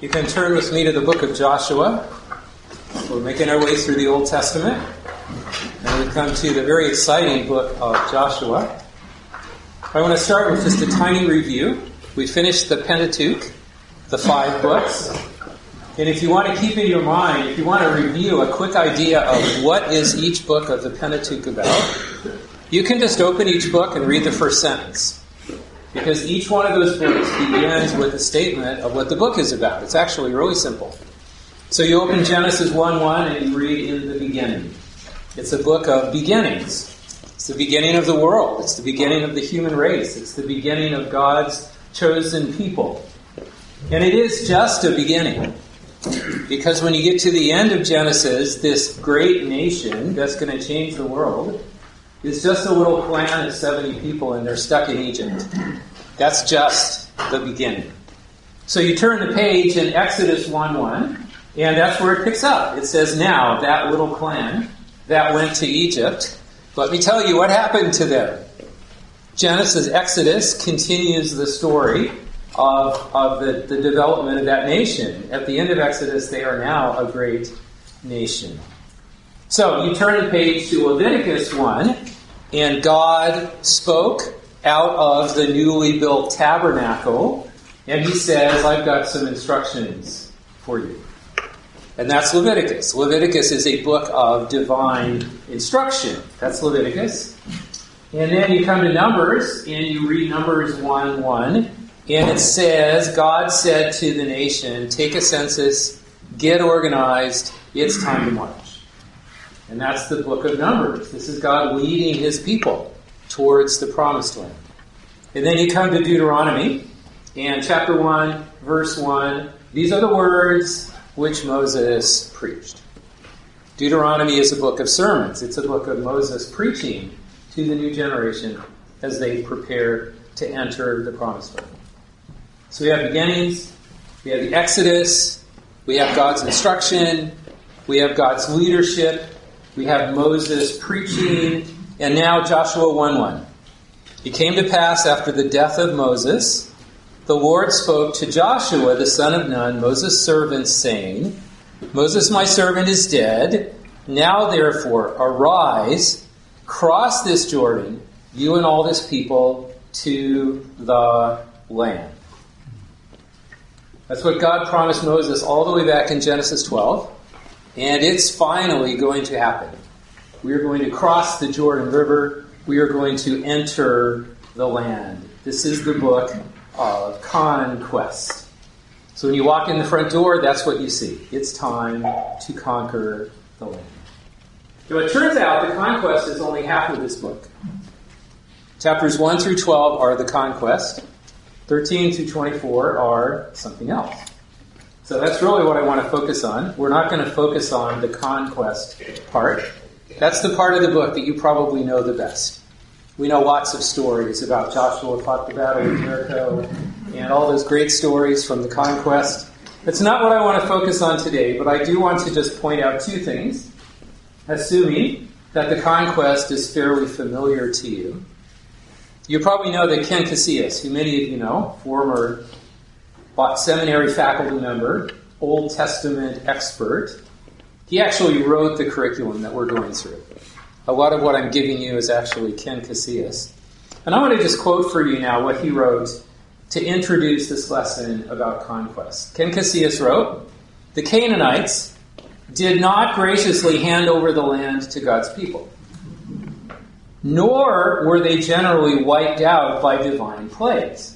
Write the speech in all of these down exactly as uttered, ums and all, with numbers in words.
You can turn with me to the book of Joshua. We're making our way through the Old Testament, and we've come to the very exciting book of Joshua. I want to start with just a tiny review. We finished the Pentateuch, the five books. And if you want to keep in your mind, if you want to review a quick idea of what is each book of the Pentateuch about, you can just open each book and read the first sentence. Because each one of those books begins with a statement of what the book is about. It's actually really simple. So you open Genesis one one and you read in the beginning. It's a book of beginnings. It's the beginning of the world. It's the beginning of the human race. It's the beginning of God's chosen people. And it is just a beginning. Because when you get to the end of Genesis, this great nation that's going to change the world is just a little clan of seventy people, and they're stuck in Egypt. That's just the beginning. So you turn the page in Exodus one one, and that's where it picks up. It says, now, that little clan that went to Egypt, let me tell you what happened to them. Genesis, Exodus continues the story of, of the, the development of that nation. At the end of Exodus, they are now a great nation. So you turn the page to Leviticus one, and God spoke out of the newly built tabernacle, and he says, I've got some instructions for you. And that's Leviticus. Leviticus is a book of divine instruction. That's Leviticus. And then you come to Numbers, and you read Numbers one one, and it says, God said to the nation, take a census, get organized, it's time to march. And that's the book of Numbers. This is God leading his people towards the promised land. And then you come to Deuteronomy, and chapter one, verse one, these are the words which Moses preached. Deuteronomy is a book of sermons. It's a book of Moses preaching to the new generation as they prepare to enter the promised land. So we have beginnings, we have the Exodus, we have God's instruction, we have God's leadership, we have Moses preaching, and now Joshua one one. It came to pass after the death of Moses, the Lord spoke to Joshua, the son of Nun, Moses' servant, saying, Moses, my servant, is dead. Now, therefore, arise, cross this Jordan, you and all this people, to the land. That's what God promised Moses all the way back in Genesis twelve. And it's finally going to happen. We are going to cross the Jordan River. We are going to enter the land. This is the book of conquest. So when you walk in the front door, that's what you see. It's time to conquer the land. So it turns out the conquest is only half of this book. Chapters one through twelve are the conquest. thirteen through twenty-four are something else. So that's really what I want to focus on. We're not going to focus on the conquest part. That's the part of the book that you probably know the best. We know lots of stories about Joshua fought the battle of Jericho and all those great stories from the conquest. That's not what I want to focus on today, but I do want to just point out two things, assuming that the conquest is fairly familiar to you. You probably know that Ken Casillas, who many of you know, former seminary faculty member, Old Testament expert. He actually wrote the curriculum that we're going through. A lot of what I'm giving you is actually Ken Casillas. And I want to just quote for you now what he wrote to introduce this lesson about conquest. Ken Casillas wrote, the Canaanites did not graciously hand over the land to God's people, nor were they generally wiped out by divine plagues.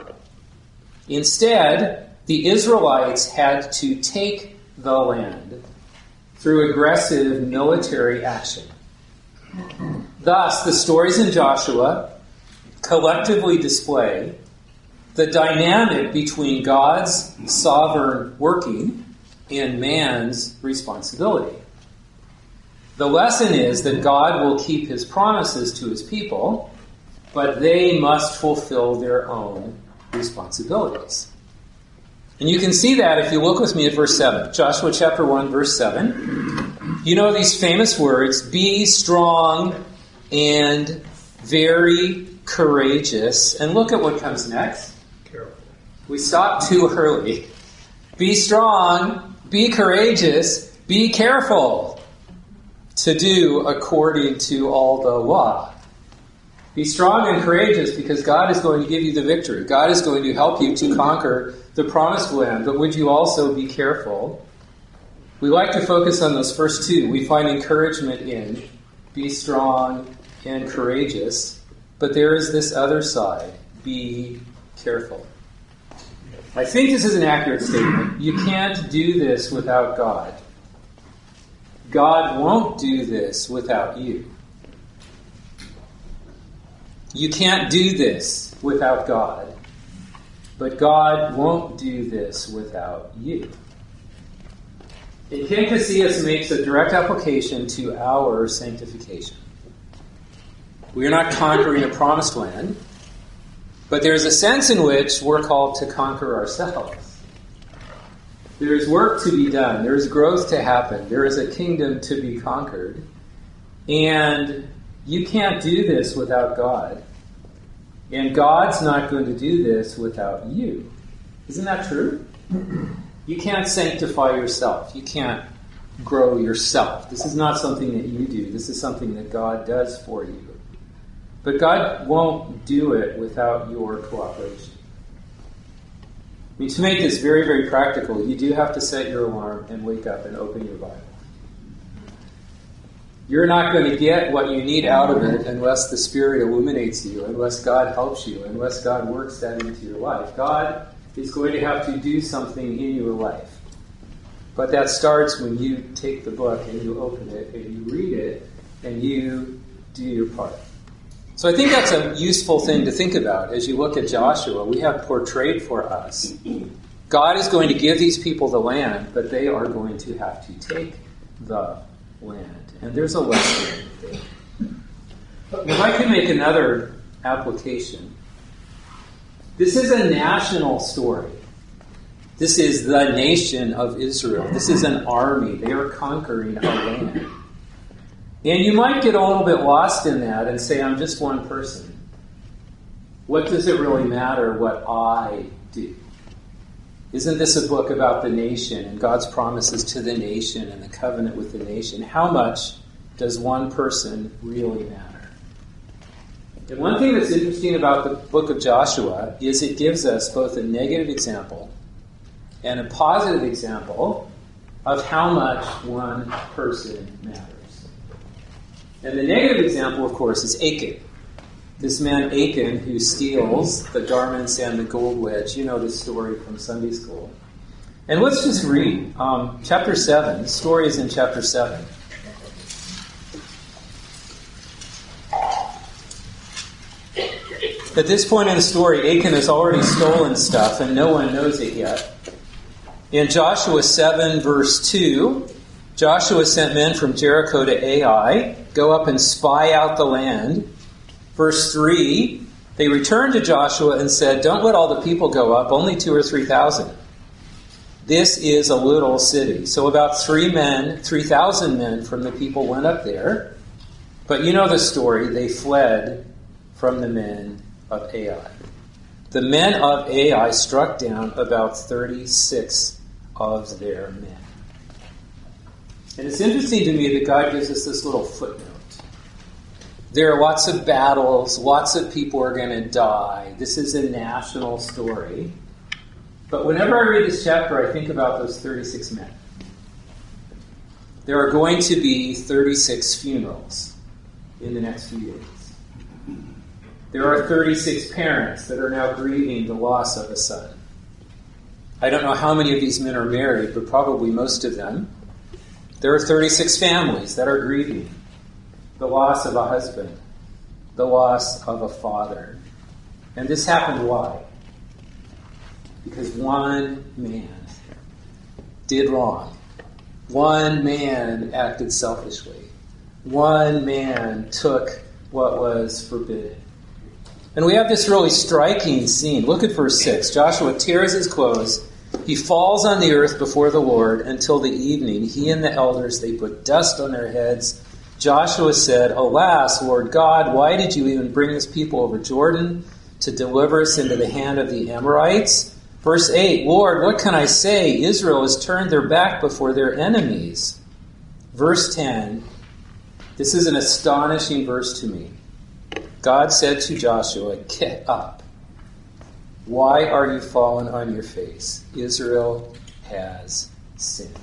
Instead, the Israelites had to take the land through aggressive military action. Thus, the stories in Joshua collectively display the dynamic between God's sovereign working and man's responsibility. The lesson is that God will keep his promises to his people, but they must fulfill their own responsibilities. And you can see that if you look with me at verse seven. Joshua chapter one, verse seven. You know these famous words, be strong and very courageous. And look at what comes next. Careful. We stop too early. Be strong, be courageous, be careful to do according to all the law. Be strong and courageous because God is going to give you the victory. God is going to help you to conquer the promised land. But would you also be careful? We like to focus on those first two. We find encouragement in be strong and courageous. But there is this other side. Be careful. I think this is an accurate statement. You can't do this without God. God won't do this without you. You can't do this without God, but God won't do this without you. And Ken Casillas makes a direct application to our sanctification. We are not conquering a promised land, but there's a sense in which we're called to conquer ourselves. There is work to be done. There is growth to happen. There is a kingdom to be conquered. And you can't do this without God. And God's not going to do this without you. Isn't that true? You can't sanctify yourself. You can't grow yourself. This is not something that you do. This is something that God does for you. But God won't do it without your cooperation. I mean, to make this very, very practical, you do have to set your alarm and wake up and open your Bible. You're not going to get what you need out of it unless the Spirit illuminates you, unless God helps you, unless God works that into your life. God is going to have to do something in your life. But that starts when you take the book and you open it and you read it and you do your part. So I think that's a useful thing to think about as you look at Joshua. We have portrayed for us. God is going to give these people the land, but they are going to have to take the land. And there's a lesson there. If I can make another application. This is a national story. This is the nation of Israel. This is an army. They are conquering a land. And you might get a little bit lost in that and say, I'm just one person. What does it really matter what I do? Isn't this a book about the nation and God's promises to the nation and the covenant with the nation? How much does one person really matter? And one thing that's interesting about the book of Joshua is it gives us both a negative example and a positive example of how much one person matters. And the negative example, of course, is Achan. This man Achan who steals the garments and the gold wedge. You know this story from Sunday school. And let's just read um, chapter seven. The story is in chapter seven. At this point in the story, Achan has already stolen stuff and no one knows it yet. In Joshua seven, verse two, Joshua sent men from Jericho to Ai, go up and spy out the land. Verse three, they returned to Joshua and said, don't let all the people go up, only two or three thousand. This is a little city. So about three men, three thousand men from the people went up there. But you know the story, they fled from the men of Ai. The men of Ai struck down about thirty-six of their men. And it's interesting to me that God gives us this little footnote. There are lots of battles, lots of people are going to die. This is a national story. But whenever I read this chapter, I think about those thirty-six men. There are going to be thirty-six funerals in the next few days. There are thirty-six parents that are now grieving the loss of a son. I don't know how many of these men are married, but probably most of them. There are thirty-six families that are grieving the loss of a husband, the loss of a father. And this happened why? Because one man did wrong. One man acted selfishly. One man took what was forbidden. And we have this really striking scene. Look at verse six. Joshua tears his clothes. He falls on the earth before the Lord until the evening. He and the elders, they put dust on their heads. Joshua said, alas, Lord God, why did you even bring this people over Jordan to deliver us into the hand of the Amorites? Verse eight, Lord, what can I say? Israel has turned their back before their enemies. Verse ten, this is an astonishing verse to me. God said to Joshua, get up. Why are you fallen on your face? Israel has sinned.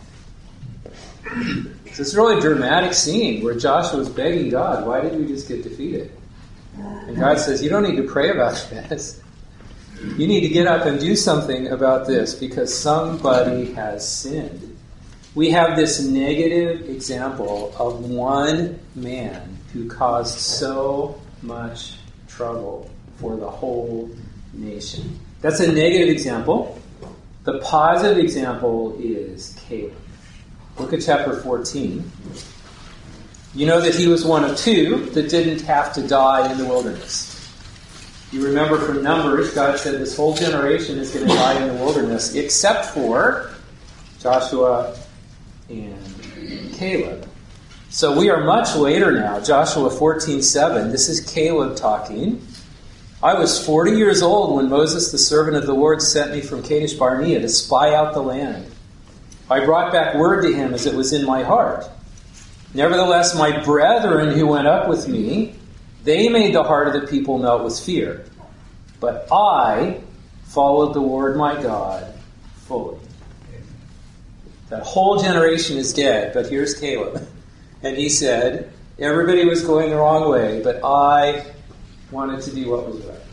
So it's really a dramatic scene where Joshua is begging God, why did we just get defeated? And God says, you don't need to pray about this. You need to get up and do something about this because somebody has sinned. We have this negative example of one man who caused so much trouble for the whole nation. That's a negative example. The positive example is Caleb. Look at chapter fourteen. You know that he was one of two that didn't have to die in the wilderness. You remember from Numbers, God said this whole generation is going to die in the wilderness, except for Joshua and Caleb. So we are much later now, Joshua fourteen seven. This is Caleb talking. I was forty years old when Moses, the servant of the Lord, sent me from Kadesh Barnea to spy out the land. I brought back word to him as it was in my heart. Nevertheless, my brethren who went up with me, they made the heart of the people melt with fear. But I followed the Lord my God fully. That whole generation is dead, but here's Caleb. And he said, everybody was going the wrong way, but I wanted to do what was right.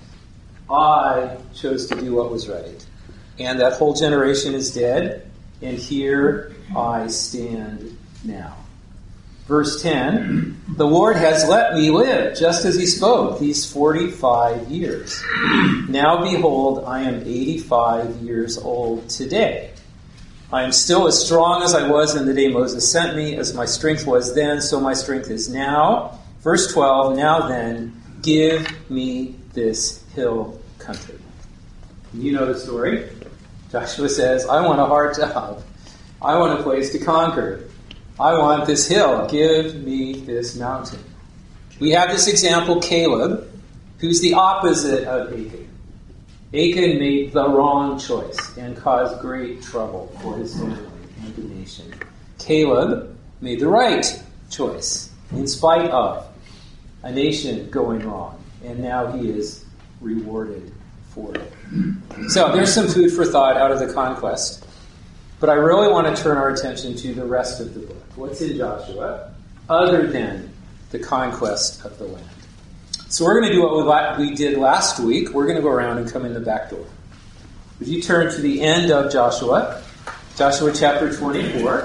I chose to do what was right. And that whole generation is dead, and here I stand now. Verse ten, the Lord has let me live, just as he spoke, these forty-five years. Now behold, I am eighty-five years old today. I am still as strong as I was in the day Moses sent me, as my strength was then, so my strength is now. Verse twelve, now then, give me this hill country. You know the story. Joshua says, I want a hard job. I want a place to conquer. I want this hill. Give me this mountain. We have this example, Caleb, who's the opposite of Achan. Achan made the wrong choice and caused great trouble for his family and the nation. Caleb made the right choice in spite of a nation going wrong. And now he is rewarded for it. So there's some food for thought out of the conquest. But I really want to turn our attention to the rest of the book. What's in Joshua other than the conquest of the land? So we're going to do what we did last week. We're going to go around and come in the back door. Would you turn to the end of Joshua? Joshua chapter twenty-four.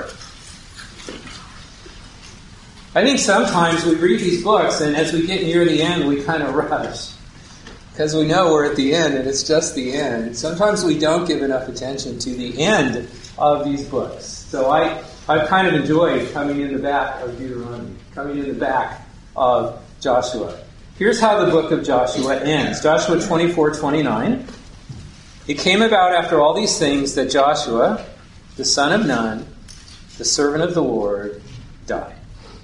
I think sometimes we read these books, and as we get near the end, we kind of rush. Because we know we're at the end, and it's just the end. Sometimes we don't give enough attention to the end of these books. So I, I've kind of enjoyed coming in the back of Deuteronomy, coming in the back of Joshua. Here's how the book of Joshua ends. Joshua twenty-four twenty-nine. It came about after all these things that Joshua, the son of Nun, the servant of the Lord, died.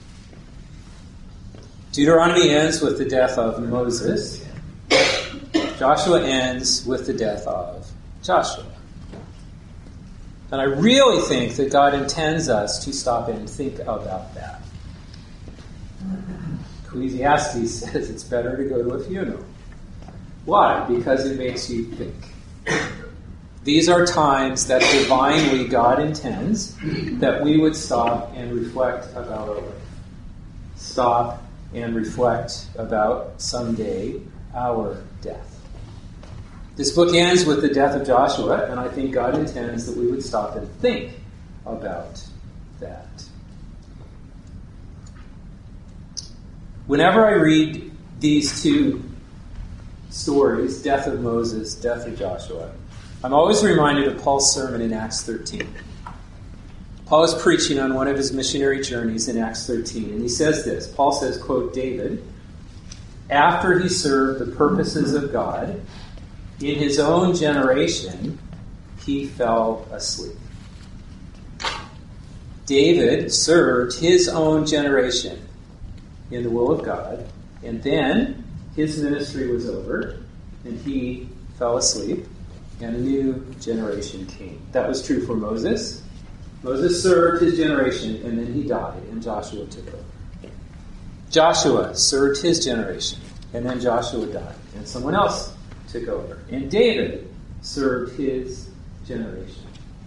Deuteronomy ends with the death of Moses. Joshua ends with the death of Joshua. And I really think that God intends us to stop and think about that. Ecclesiastes says it's better to go to a funeral. Why? Because it makes you think. These are times that divinely God intends that we would stop and reflect about our life. Stop and reflect about someday our death. This book ends with the death of Joshua, and I think God intends that we would stop and think about that. Whenever I read these two stories, death of Moses, death of Joshua, I'm always reminded of Paul's sermon in Acts thirteen. Paul is preaching on one of his missionary journeys in Acts thirteen, and he says this. Paul says, quote, David, after he served the purposes of God, in his own generation, he fell asleep. David served his own generation in the will of God, and then his ministry was over, and he fell asleep. and a new generation came. That was true for Moses. Moses served his generation, and then he died, and Joshua took over. Joshua served his generation, and then Joshua died, and someone else took over. And David served his generation.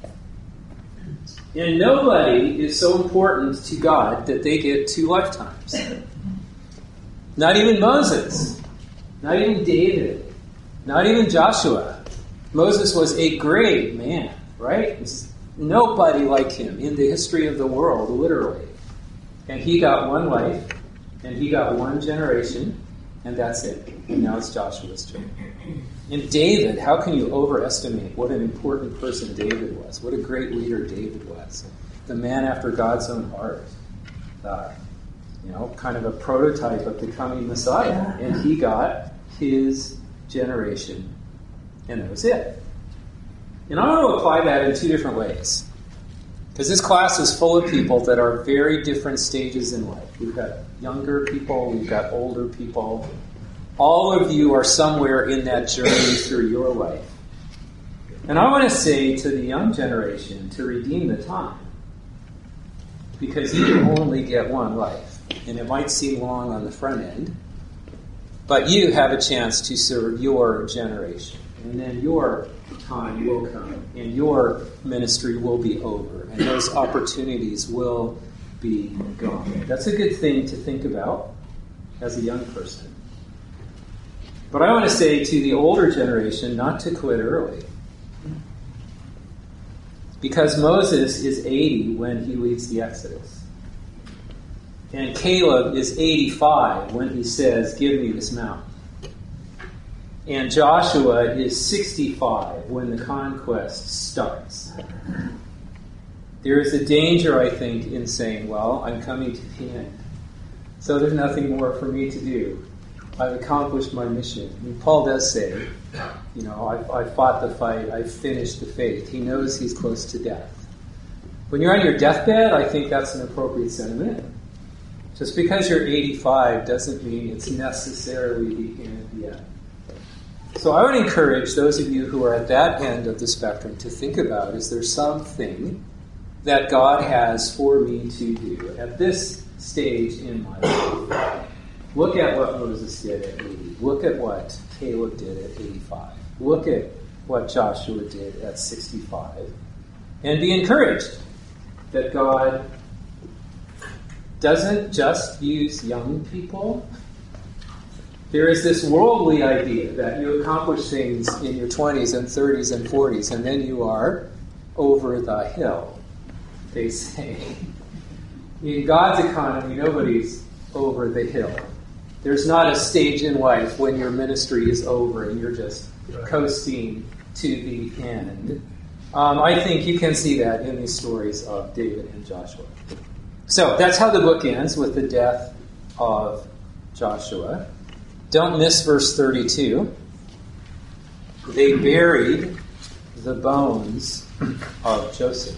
And nobody is so important to God that they get two lifetimes. Not even Moses. Not even David. Not even Joshua. Moses was a great man, right? There's nobody like him in the history of the world, literally. And he got one life, and he got one generation, and that's it. And now it's Joshua's turn. And David, how can you overestimate what an important person David was? What a great leader David was. The man after God's own heart. Uh, you know, kind of a prototype of becoming Messiah. And he got his generation. And that was it. And I want to apply that in two different ways. Because this class is full of people that are very different stages in life. We've got younger people, we've got older people. All of you are somewhere in that journey through your life. And I want to say to the young generation to redeem the time. Because you only get one life. And it might seem long on the front end. But you have a chance to serve your generation. And then your time will come. And your ministry will be over. And those opportunities will be gone. That's a good thing to think about as a young person. But I want to say to the older generation not to quit early. Because Moses is eighty when he leads the Exodus. And Caleb is eighty-five when he says, "Give me this mountain." And Joshua is sixty-five when the conquest starts. There is a danger, I think, in saying, well, I'm coming to the end, so there's nothing more for me to do. I've accomplished my mission. I mean, Paul does say, you know, I've, I've fought the fight, I've finished the faith. He knows he's close to death. When you're on your deathbed, I think that's an appropriate sentiment. Just because you're eighty-five doesn't mean it's necessarily the end yet. So I would encourage those of you who are at that end of the spectrum to think about, is there something that God has for me to do at this stage in my life? Look at what Moses did at eighty. Look at what Caleb did at eighty-five. Look at what Joshua did at sixty-five. And be encouraged that God doesn't just use young people. There is this worldly idea that you accomplish things in your twenties and thirties and forties, and then you are over the hill, they say. In God's economy, nobody's over the hill. There's not a stage in life when your ministry is over and you're just coasting to the end. Um, I think you can see that in these stories of David and Joshua. So that's how the book ends, with the death of Joshua. Don't miss verse thirty-two. They buried the bones of Joseph.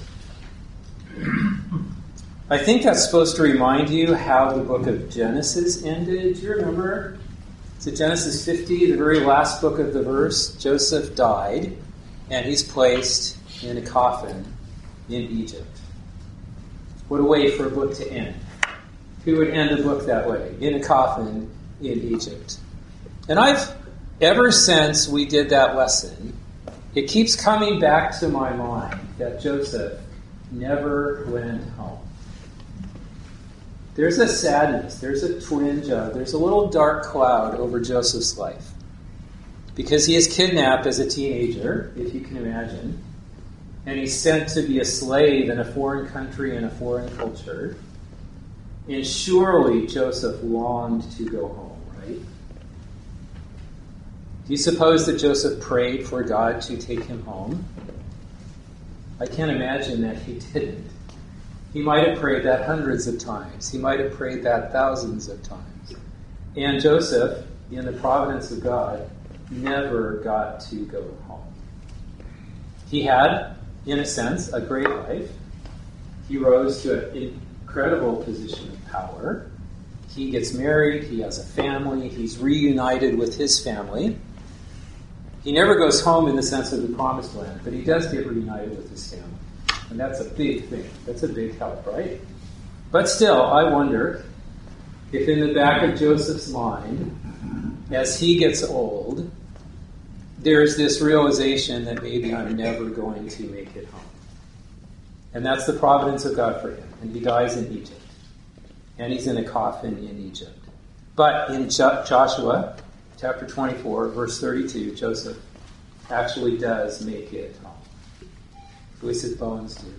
I think that's supposed to remind you how the book of Genesis ended. Do you remember? It's in Genesis fifty, the very last book of the verse. Joseph died, and he's placed in a coffin in Egypt. What a way for a book to end. Who would end a book that way? In a coffin in Egypt. And I've, ever since we did that lesson, it keeps coming back to my mind that Joseph never went home. There's a sadness, there's a twinge of, there's a little dark cloud over Joseph's life. Because he is kidnapped as a teenager, if you can imagine, and he's sent to be a slave in a foreign country and a foreign culture. And surely Joseph longed to go home, right? Do you suppose that Joseph prayed for God to take him home? I can't imagine that he didn't. He might have prayed that hundreds of times. He might have prayed that thousands of times. And Joseph, in the providence of God, never got to go home. He had, in a sense, a great life. He rose to an incredible position of power. He gets married. He has a family. He's reunited with his family. He never goes home in the sense of the promised land, but he does get reunited with his family. And that's a big thing. That's a big help, right? But still, I wonder if in the back of Joseph's mind, as he gets old, there's this realization that maybe I'm never going to make it home. And that's the providence of God for him. And he dies in Egypt. And he's in a coffin in Egypt. But in jo- Joshua, chapter twenty-four, verse thirty-two, Joseph actually does make it home. At least his bones do.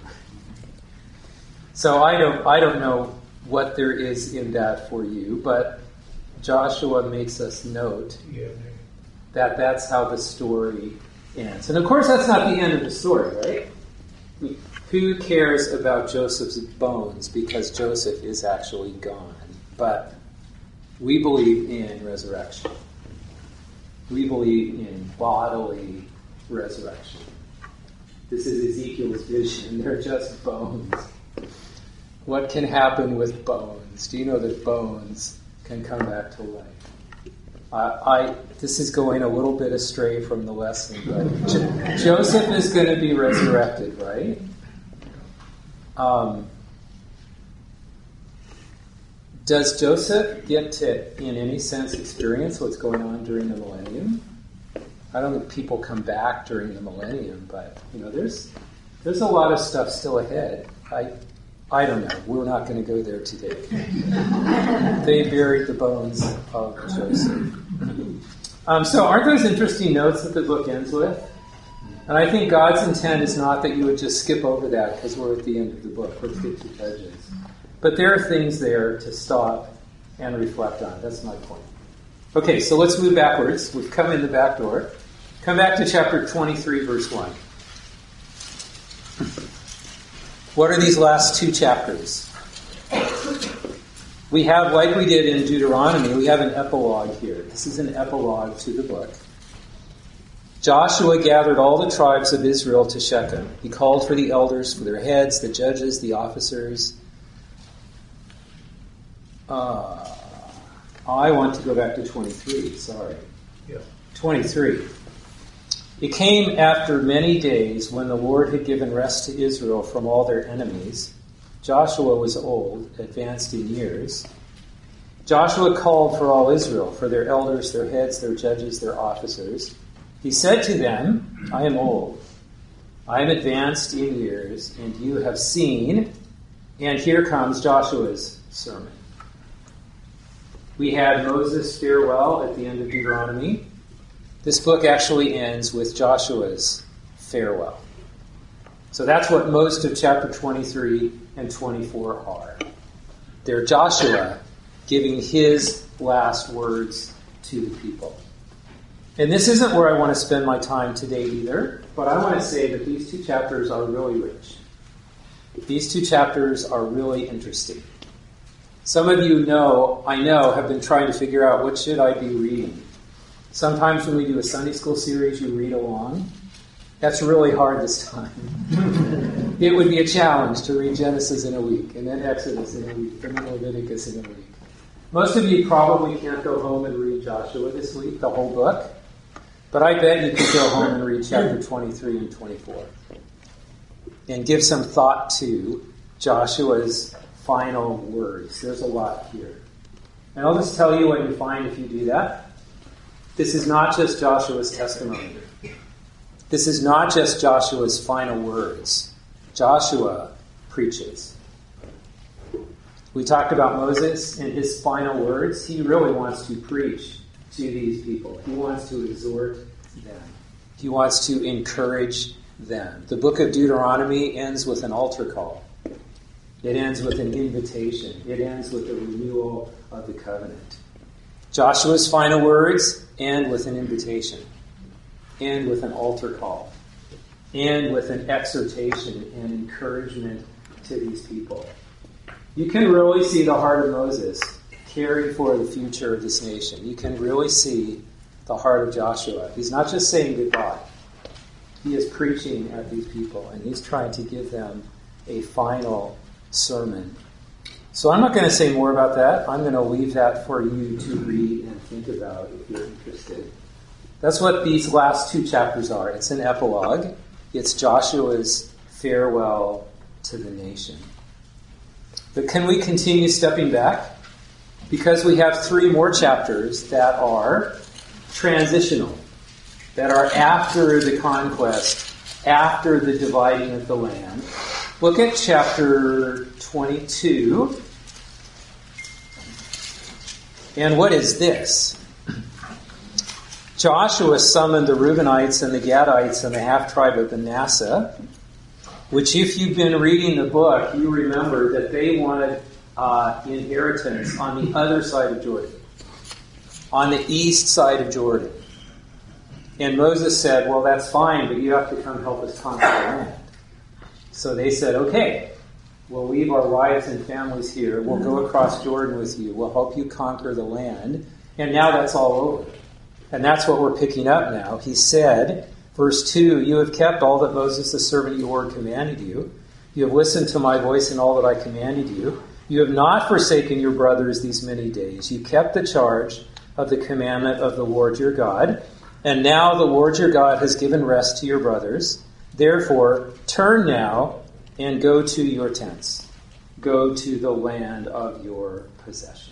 So I don't, I don't know what there is in that for you, but Joshua makes us note that that's how the story ends. And of course, that's not the end of the story, right? Who cares about Joseph's bones because Joseph is actually gone? But we believe in resurrection. We believe in bodily resurrection. This is Ezekiel's vision. They're just bones. What can happen with bones? Do you know that bones can come back to life? Uh, I. This is going a little bit astray from the lesson, but Jo- Joseph is going to be resurrected, right? Um, does Joseph get to, in any sense, experience what's going on during the millennium? I don't think people come back during the millennium, but you know, there's there's a lot of stuff still ahead. I I don't know. We're not going to go there today. They buried the bones of Joseph. Um, so aren't those interesting notes that the book ends with? And I think God's intent is not that you would just skip over that because we're at the end of the book. Let's get to Judges. But there are things there to stop and reflect on. That's my point. Okay, so let's move backwards. We've come in the back door. Come back to chapter twenty-three, verse one. What are these last two chapters? We have, like we did in Deuteronomy, we have an epilogue here. This is an epilogue to the book. Joshua gathered all the tribes of Israel to Shechem. He called for the elders, for their heads, the judges, the officers. Uh, I want to go back to twenty-three, sorry. Yeah. twenty-three. It came after many days when the Lord had given rest to Israel from all their enemies. Joshua was old, advanced in years. Joshua called for all Israel, for their elders, their heads, their judges, their officers. He said to them, I am old, I am advanced in years, and you have seen, and here comes Joshua's sermon. We had Moses' farewell at the end of Deuteronomy. This book actually ends with Joshua's farewell. So that's what most of chapter twenty-three and twenty-four are. They're Joshua giving his last words to the people. And this isn't where I want to spend my time today either, but I want to say that these two chapters are really rich. These two chapters are really interesting. Some of you know, I know, have been trying to figure out what should I be reading. Sometimes when we do a Sunday school series, you read along. That's really hard this time. It would be a challenge to read Genesis in a week, and then Exodus in a week, and then Leviticus in a week. Most of you probably can't go home and read Joshua this week, the whole book. But I bet you could go home and read chapter twenty-three and twenty-four. And give some thought to Joshua's final words. There's a lot here. And I'll just tell you what you find if you do that. This is not just Joshua's testimony. This is not just Joshua's final words. Joshua preaches. We talked about Moses and his final words. He really wants to preach to these people. He wants to exhort them. He wants to encourage them. The book of Deuteronomy ends with an altar call. It ends with an invitation. It ends with a renewal of the covenant. Joshua's final words end with an invitation, end with an altar call, end with an exhortation and encouragement to these people. You can really see the heart of Moses caring for the future of this nation. You can really see the heart of Joshua. He's not just saying goodbye. He is preaching at these people, and he's trying to give them a final sermon. So I'm not going to say more about that. I'm going to leave that for you to read and think about if you're interested. That's what these last two chapters are. It's an epilogue. It's Joshua's farewell to the nation. But can we continue stepping back? Because we have three more chapters that are transitional, that are after the conquest, after the dividing of the land. Look at chapter twenty-two. And what is this? Joshua summoned the Reubenites and the Gadites and the half-tribe of Manasseh, which if you've been reading the book, you remember that they wanted uh, inheritance on the other side of Jordan, on the east side of Jordan. And Moses said, well, that's fine, but you have to come help us conquer the land. So they said, okay, we'll leave our wives and families here. We'll go across Jordan with you. We'll help you conquer the land. And now that's all over. And that's what we're picking up now. He said, verse two, you have kept all that Moses, the servant of your Lord, commanded you. You have listened to my voice in all that I commanded you. You have not forsaken your brothers these many days. You kept the charge of the commandment of the Lord your God. And now the Lord your God has given rest to your brothers. Therefore, turn now and go to your tents. Go to the land of your possession.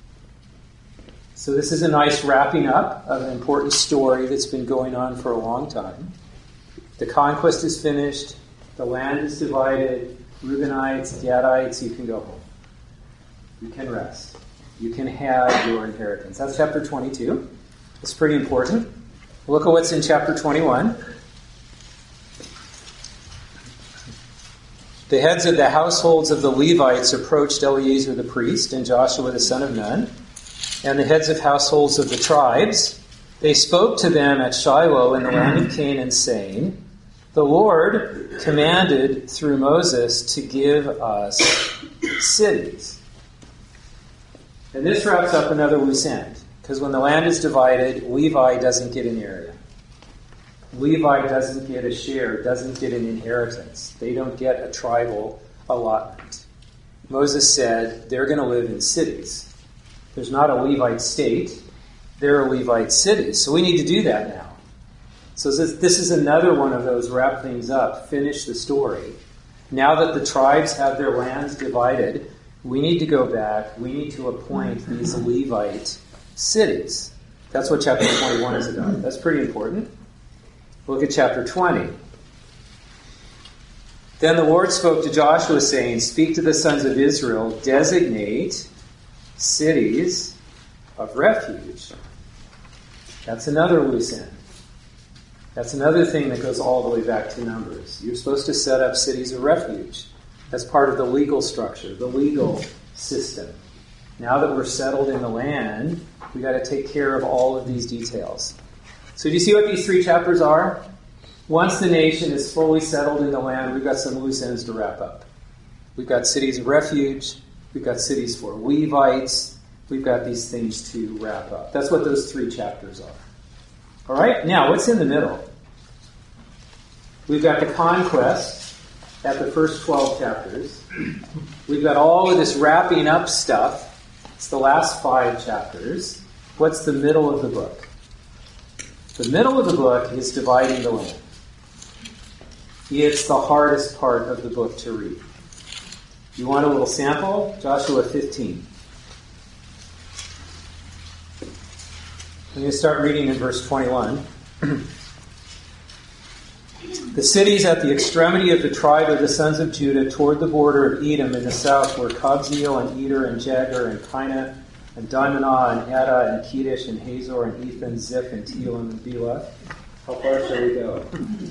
So this is a nice wrapping up of an important story that's been going on for a long time. The conquest is finished. The land is divided. Reubenites, Gadites, you can go home. You can rest. You can have your inheritance. That's chapter twenty-two. It's pretty important. Look at what's in chapter twenty-one. The heads of the households of the Levites approached Eleazar the priest and Joshua the son of Nun, and the heads of households of the tribes. They spoke to them at Shiloh in the land of Canaan, saying, the Lord commanded through Moses to give us cities. And this wraps up another loose end, because when the land is divided, Levi doesn't get an area. Levi doesn't get a share, doesn't get an inheritance. They don't get a tribal allotment. Moses said they're going to live in cities. There's not a Levite state. There are Levite cities. So we need to do that now. So this is another one of those wrap things up, finish the story. Now that the tribes have their lands divided, we need to go back. We need to appoint these Levite cities. That's what chapter twenty-one is about. That's pretty important. Look at chapter twenty. Then the Lord spoke to Joshua, saying, speak to the sons of Israel, designate cities of refuge. That's another loose end. That's another thing that goes all the way back to Numbers. You're supposed to set up cities of refuge. That's part of the legal structure, the legal system. Now that we're settled in the land, we've got to take care of all of these details. So do you see what these three chapters are? Once the nation is fully settled in the land, we've got some loose ends to wrap up. We've got cities of refuge. We've got cities for Levites. We've got these things to wrap up. That's what those three chapters are. All right? Now, what's in the middle? We've got the conquest at the first twelve chapters. We've got all of this wrapping up stuff. It's the last five chapters. What's the middle of the book? The middle of the book is dividing the land. It's the hardest part of the book to read. You want a little sample? Joshua fifteen. I'm going to start reading in verse twenty-one. The cities at the extremity of the tribe of the sons of Judah toward the border of Edom in the south were Kabzeel and Eder and Jagur and Kinah and Dimonah and Adah and Kedesh and Hazor and Ethan, Ziph and Telam and Bela. How far shall we go?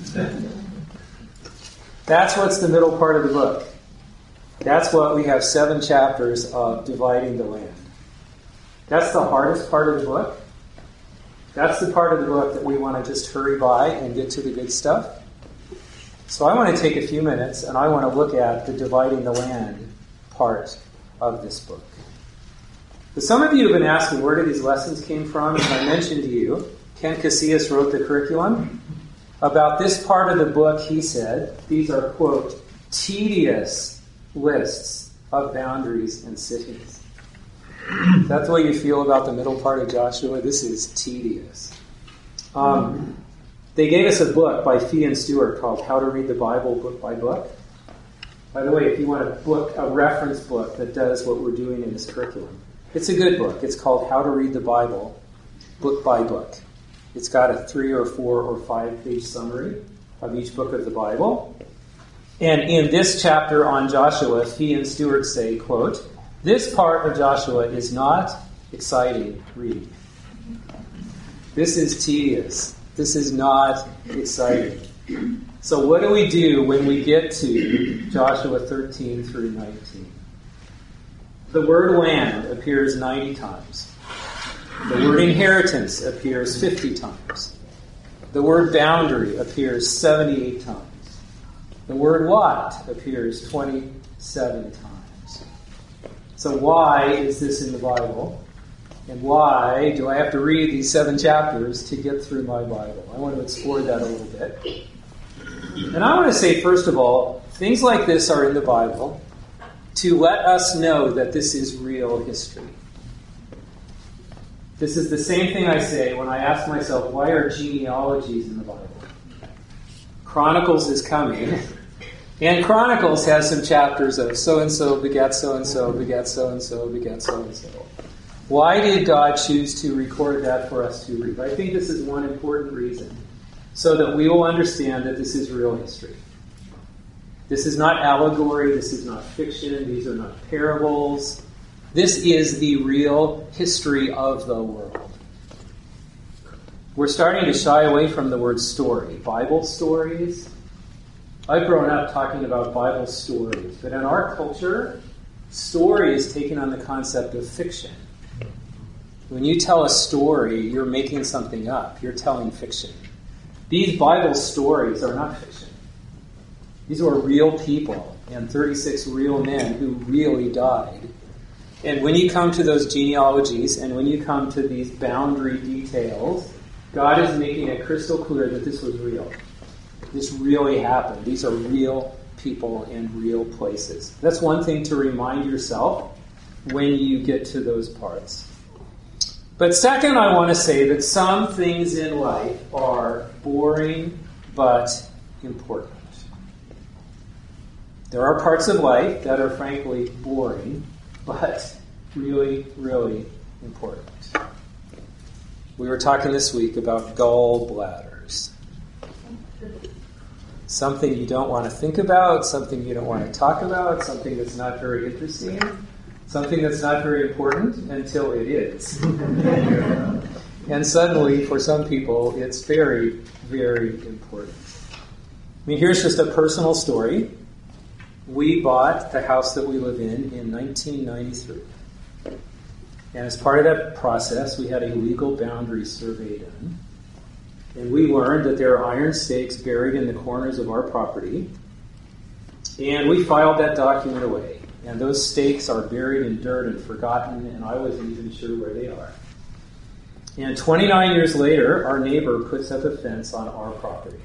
That's what's the middle part of the book. That's what we have seven chapters of dividing the land. That's the hardest part of the book. That's the part of the book that we want to just hurry by and get to the good stuff. So I want to take a few minutes and I want to look at the dividing the land part of this book. But some of you have been asking where did these lessons came from. And I mentioned to you, Ken Casillas wrote the curriculum. About this part of the book, he said, these are, quote, tedious lists of boundaries and cities. That's the way you feel about the middle part of Joshua. This is tedious. Um, they gave us a book by Fee and Stewart called How to Read the Bible Book by Book. By the way, if you want a book, a reference book that does what we're doing in this curriculum, it's a good book. It's called How to Read the Bible Book by Book. It's got a three or four or five page summary of each book of the Bible. And in this chapter on Joshua, Fee and Stewart say, quote, "This part of Joshua is not exciting reading. This is tedious. This is not exciting." So what do we do when we get to Joshua thirteen through nineteen? The word land appears ninety times. The word inheritance appears fifty times. The word boundary appears seventy-eight times. The word what appears twenty-seven times. So why is this in the Bible? And why do I have to read these seven chapters to get through my Bible? I want to explore that a little bit. And I want to say, first of all, things like this are in the Bible to let us know that this is real history. This is the same thing I say when I ask myself, why are genealogies in the Bible? Chronicles is coming. And Chronicles has some chapters of so-and-so begat so-and-so, begat so-and-so, begat so-and-so. Why did God choose to record that for us to read? I think this is one important reason, so that we will understand that this is real history. This is not allegory, this is not fiction, these are not parables. This is the real history of the world. We're starting to shy away from the word story. Bible stories. I've grown up talking about Bible stories, but in our culture, story is taken on the concept of fiction. When you tell a story, you're making something up. You're telling fiction. These Bible stories are not fiction. These are real people and thirty-six real men who really died. And when you come to those genealogies and when you come to these boundary details, God is making it crystal clear that this was real. This really happened. These are real people in real places. That's one thing to remind yourself when you get to those parts. But second, I want to say that some things in life are boring but important. There are parts of life that are frankly boring, but really, really important. We were talking this week about gallbladders. Something you don't want to think about, something you don't want to talk about, something that's not very interesting, something that's not very important until it is. And suddenly, for some people, it's very, very important. I mean, here's just a personal story. We bought the house that we live in in nineteen ninety-three. And as part of that process, we had a legal boundary survey done. And we learned that there are iron stakes buried in the corners of our property. And we filed that document away. And those stakes are buried in dirt and forgotten, and I wasn't even sure where they are. And twenty-nine years later, our neighbor puts up a fence on our property.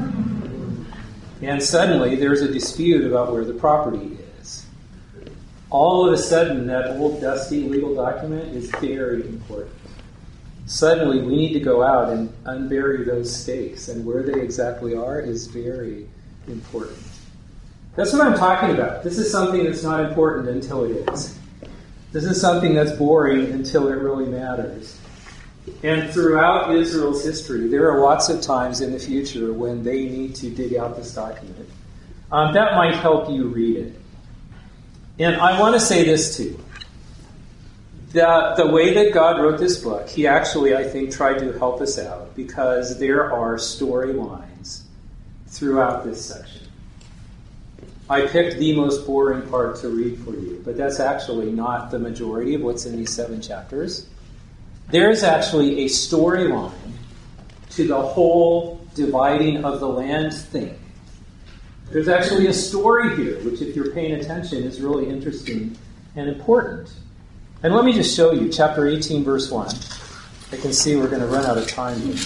And suddenly, there's a dispute about where the property is. All of a sudden, that old, dusty legal document is very important. Suddenly, we need to go out and unbury those stakes, and where they exactly are is very important. That's what I'm talking about. This is something that's not important until it is. This is something that's boring until it really matters. And throughout Israel's history, there are lots of times in the future when they need to dig out this document. Um, that might help you read it. And I want to say this too. The, the way that God wrote this book, he actually, I think, tried to help us out because there are storylines throughout this section. I picked the most boring part to read for you, but that's actually not the majority of what's in these seven chapters. There's actually a storyline to the whole dividing of the land thing. There's actually a story here, which if you're paying attention is really interesting and important. And let me just show you, chapter eighteen, verse one. I can see we're going to run out of time here.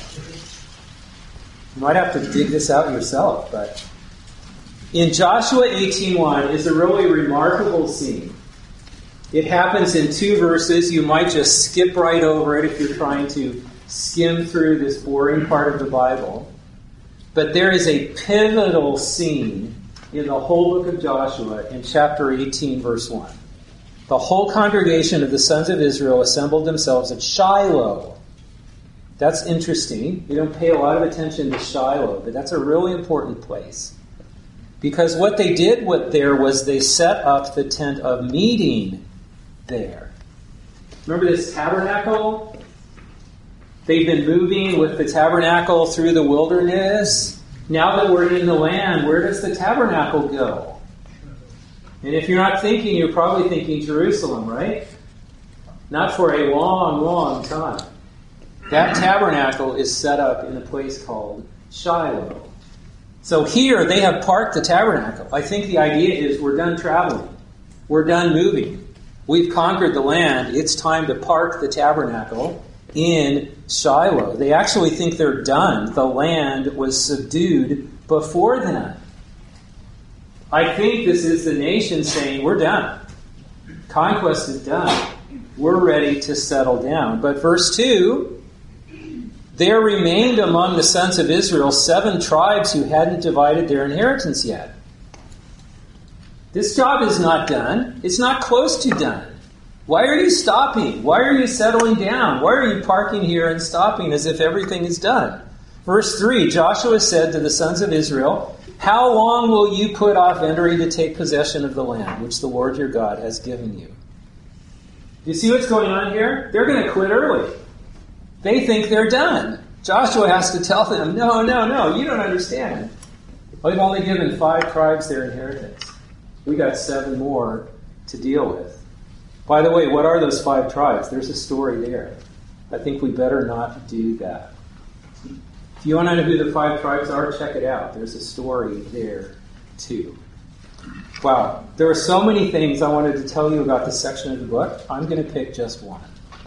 You might have to dig this out yourself, but in Joshua eighteen one is a really remarkable scene. It happens in two verses. You might just skip right over it if you're trying to skim through this boring part of the Bible, but there is a pivotal scene in the whole book of Joshua in chapter eighteen, verse one. The whole congregation of the sons of Israel assembled themselves at Shiloh. That's interesting. You don't pay a lot of attention to Shiloh, but that's a really important place. Because what they did what there was they set up the tent of meeting there. Remember this tabernacle? They've been moving with the tabernacle through the wilderness. Now that we're in the land, where does the tabernacle go? And if you're not thinking, you're probably thinking Jerusalem, right? Not for a long, long time. That tabernacle is set up in a place called Shiloh. So here they have parked the tabernacle. I think the idea is we're done traveling. We're done moving. We've conquered the land. It's time to park the tabernacle in Shiloh. They actually think they're done. The land was subdued before them. I think this is the nation saying, we're done. Conquest is done. We're ready to settle down. But verse two, there remained among the sons of Israel seven tribes who hadn't divided their inheritance yet. This job is not done. It's not close to done. Why are you stopping? Why are you settling down? Why are you parking here and stopping as if everything is done? Verse three, Joshua said to the sons of Israel, how long will you put off entering to take possession of the land which the Lord your God has given you? You see what's going on here? They're going to quit early. They think they're done. Joshua has to tell them, no, no, no, you don't understand. We've only given five tribes their inheritance. We got seven more to deal with. By the way, what are those five tribes? There's a story there. I think we better not do that. If you want to know who the five tribes are, check it out. There's a story there, too. Wow. There are so many things I wanted to tell you about this section of the book. I'm going to pick just one.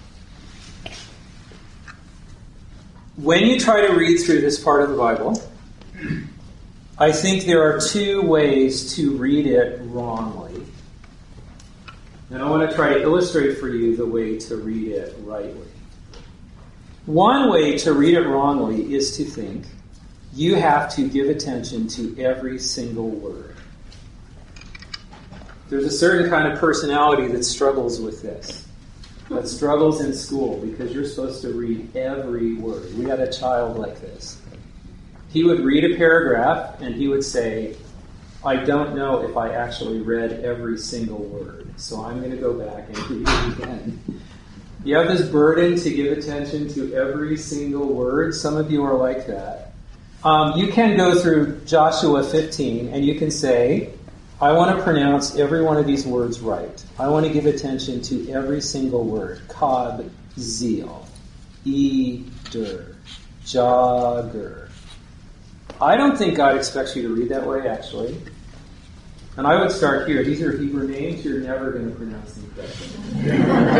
When you try to read through this part of the Bible, I think there are two ways to read it wrongly. And I want to try to illustrate for you the way to read it rightly. One way to read it wrongly is to think you have to give attention to every single word. There's a certain kind of personality that struggles with this, that struggles in school because you're supposed to read every word. We had a child like this. He would read a paragraph and he would say, I don't know if I actually read every single word, so I'm going to go back and read it again. You have this burden to give attention to every single word. Some of you are like that. Um, you can go through Joshua fifteen and you can say, I want to pronounce every one of these words right. I want to give attention to every single word. Kab, zeal, eder, jagger. I don't think God expects you to read that way, actually. And I would start here. These are Hebrew names. You're never going to pronounce them correctly.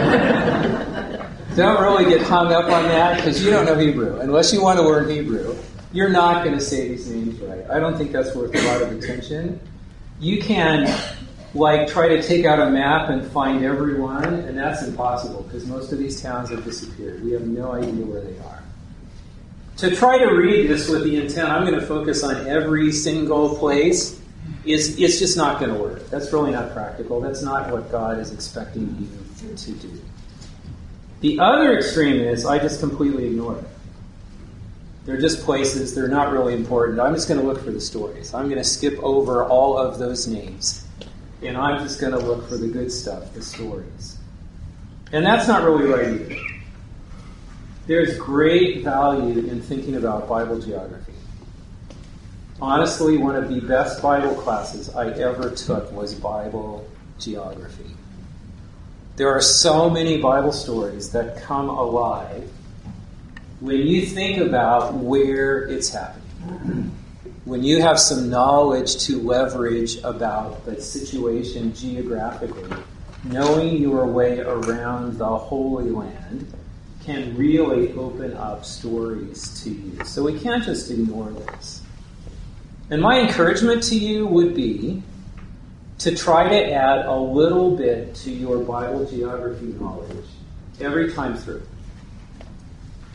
Don't really get hung up on that because you don't know Hebrew. Unless you want to learn Hebrew, you're not going to say these names right. I don't think that's worth a lot of attention. You can, like, try to take out a map and find everyone, and that's impossible because most of these towns have disappeared. We have no idea where they are. To try to read this with the intent, I'm going to focus on every single place, is it's just not going to work. That's really not practical. That's not what God is expecting you to do. The other extreme is I just completely ignore it. They're just places. They're not really important. I'm just going to look for the stories. I'm going to skip over all of those names. And I'm just going to look for the good stuff, the stories. And that's not really right either. There's great value in thinking about Bible geography. Honestly, one of the best Bible classes I ever took was Bible geography. There are so many Bible stories that come alive when you think about where it's happening. When you have some knowledge to leverage about the situation geographically, knowing your way around the Holy Land can really open up stories to you. So we can't just ignore this. And my encouragement to you would be to try to add a little bit to your Bible geography knowledge every time through.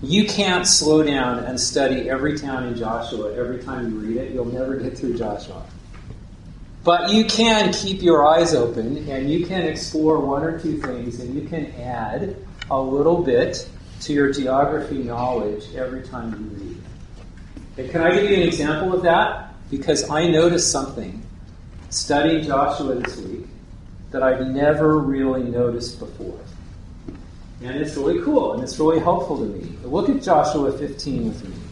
You can't slow down and study every town in Joshua every time you read it. You'll never get through Joshua. But you can keep your eyes open, and you can explore one or two things, and you can add a little bit to your geography knowledge every time you read. And can I give you an example of that? Because I noticed something studying Joshua this week that I've never really noticed before. And it's really cool, and it's really helpful to me. Look at Joshua fifteen with me.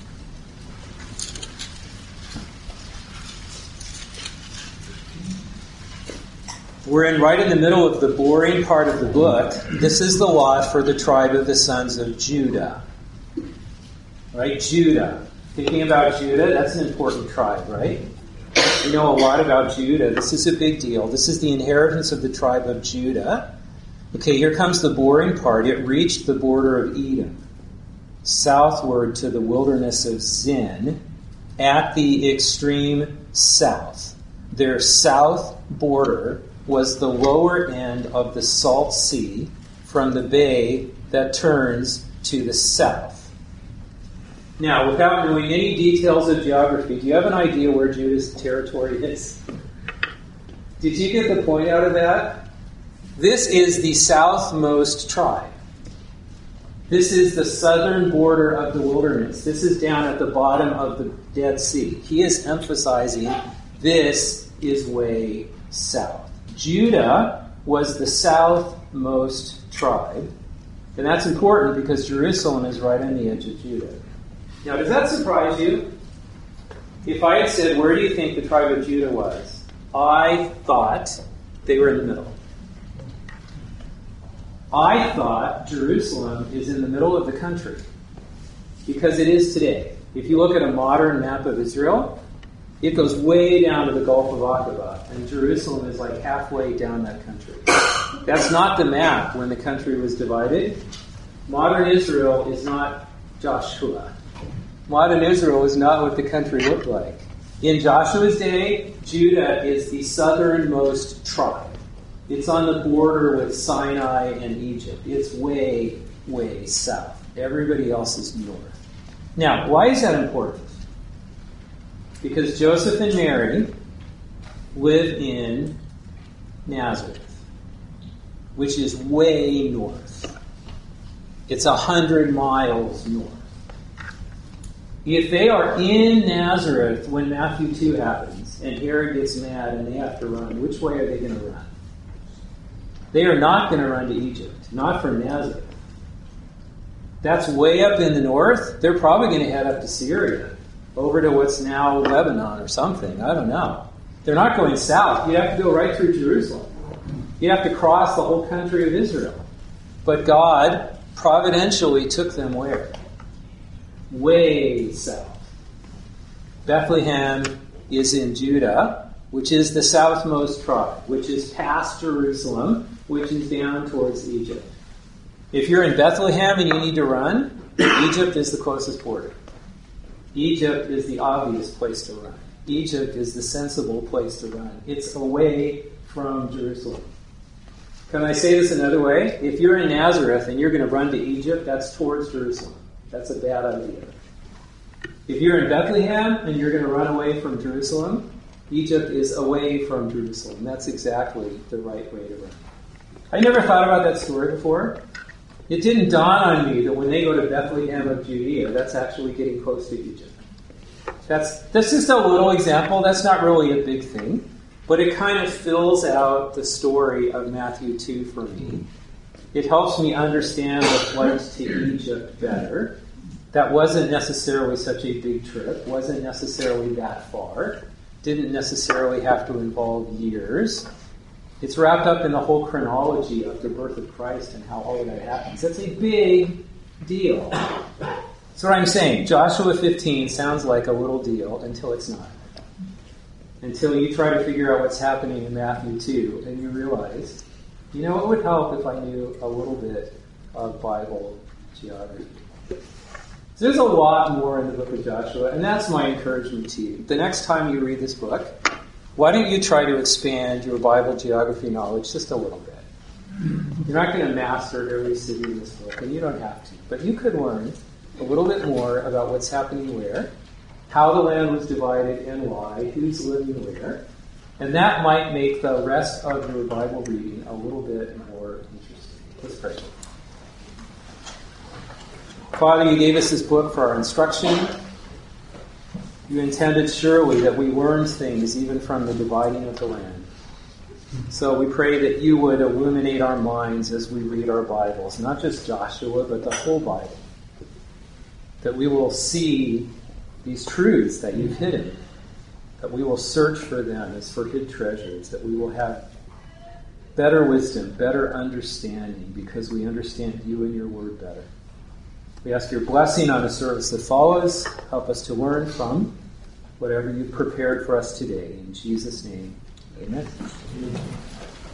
We're in right in the middle of the boring part of the book. This is the law for the tribe of the sons of Judah. Right? Judah. Thinking about Judah, that's an important tribe, right? We know a lot about Judah. This is a big deal. This is the inheritance of the tribe of Judah. Okay, here comes the boring part. It reached the border of Edom, southward to the wilderness of Zin, at the extreme south. Their south border was the lower end of the Salt Sea from the bay that turns to the south. Now, without knowing any details of geography, do you have an idea where Judah's territory is? Did you get the point out of that? This is the southmost tribe. This is the southern border of the wilderness. This is down at the bottom of the Dead Sea. He is emphasizing this is way south. Judah was the southmost tribe, and that's important because Jerusalem is right on the edge of Judah. Now, does that surprise you? If I had said, where do you think the tribe of Judah was? I thought they were in the middle. I thought Jerusalem is in the middle of the country, because it is today. If you look at a modern map of Israel, it goes way down to the Gulf of Aqaba, and Jerusalem is like halfway down that country. That's not the map when the country was divided. Modern Israel is not Joshua. Modern Israel is not what the country looked like. In Joshua's day, Judah is the southernmost tribe. It's on the border with Sinai and Egypt. It's way, way south. Everybody else is north. Now, why is that important? Because Joseph and Mary live in Nazareth, which is way north. It's a hundred miles north. If they are in Nazareth when Matthew two happens, and Herod gets mad and they have to run, which way are they going to run? They are not going to run to Egypt, not from Nazareth. That's way up in the north. They're probably going to head up to Syria, over to what's now Lebanon or something. I don't know. They're not going south. You have to go right through Jerusalem. You have to cross the whole country of Israel. But God providentially took them where? Way south. Bethlehem is in Judah, which is the southmost tribe, which is past Jerusalem, which is down towards Egypt. If you're in Bethlehem and you need to run, Egypt is the closest border. Egypt is the obvious place to run. Egypt is the sensible place to run. It's away from Jerusalem. Can I say this another way? If you're in Nazareth and you're going to run to Egypt, that's towards Jerusalem. That's a bad idea. If you're in Bethlehem and you're going to run away from Jerusalem, Egypt is away from Jerusalem. That's exactly the right way to run. I never thought about that story before. It didn't dawn on me that when they go to Bethlehem of Judea, that's actually getting close to Egypt. That's, that's just a little example. That's not really a big thing. But it kind of fills out the story of Matthew two for me. It helps me understand the flight to Egypt better. That wasn't necessarily such a big trip. Wasn't necessarily that far. Didn't necessarily have to involve years. It's wrapped up in the whole chronology of the birth of Christ and how all of that happens. That's a big deal. That's what I'm saying. Joshua fifteen sounds like a little deal until it's not. Until you try to figure out what's happening in Matthew two and you realize, you know, it would help if I knew a little bit of Bible geography. So there's a lot more in the book of Joshua, and that's my encouragement to you. The next time you read this book, why don't you try to expand your Bible geography knowledge just a little bit? You're not going to master every city in this book, and you don't have to. But you could learn a little bit more about what's happening where, how the land was divided and why, who's living where, and that might make the rest of your Bible reading a little bit more interesting. Let's pray. Father, you gave us this book for our instruction. You intended surely that we learned things even from the dividing of the land. So we pray that you would illuminate our minds as we read our Bibles, not just Joshua, but the whole Bible. That we will see these truths that you've hidden, that we will search for them as for hid treasures, that we will have better wisdom, better understanding, because we understand you and your word better. We ask your blessing on the service that follows. Help us to learn from whatever you've prepared for us today. In Jesus' name, amen. Amen.